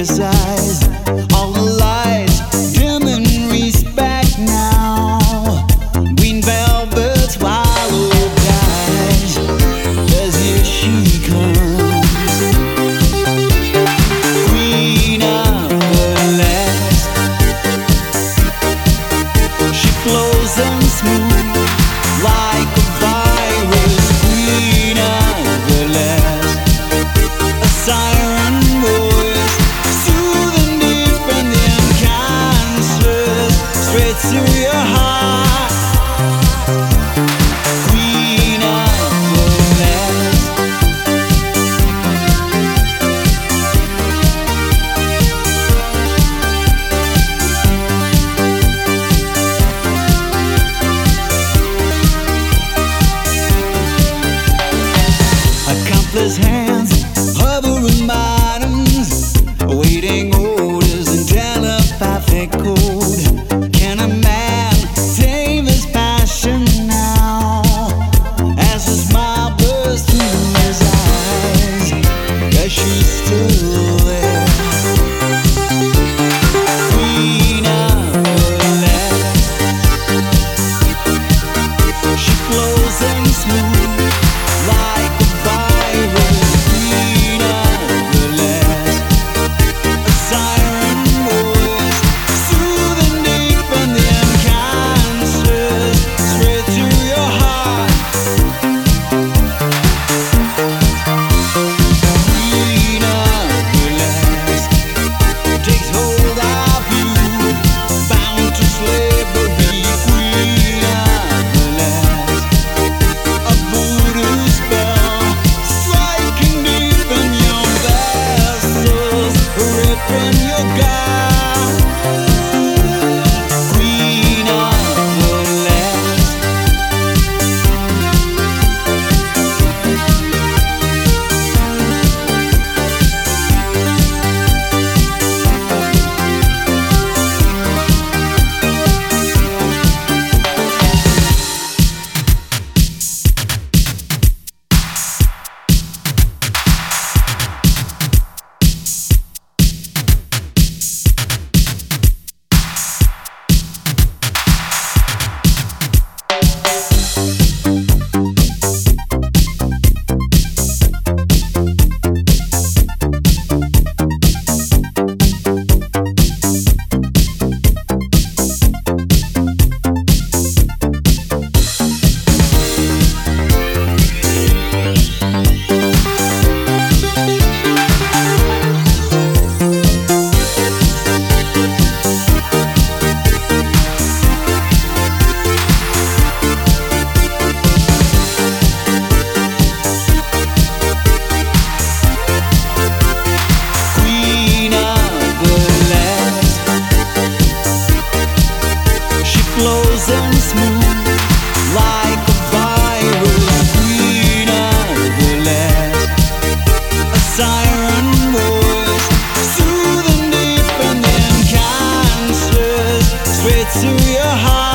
precise. All the lights dim in respect now. Green velvet swallow dies as here she comes. Queen of the last, she flows and smooth like a virus. Queen of the last, a siren voice, soothing deep and unconscious, straight to your heart. Queen of the last. Accomplice hands hovering bottoms, awaiting orders in telepathic code. Can a man tame his passion now? As a smile bursts through his eyes, as she's still there. Queen of the last, she flows and smooth like a virus. Queen of the last, a siren voice, soothing deep and the unconscious, straight to your heart. Queen of the last, takes hold of you, bound to slavery. Queen of the last, a voodoo spell, striking deep in your vessels, ripping your gown. Queen of the last. Queen of the last, she flows and smooth like a virus. Queen of the last, a siren voice, soothing deep and unconscious, straight to your heart.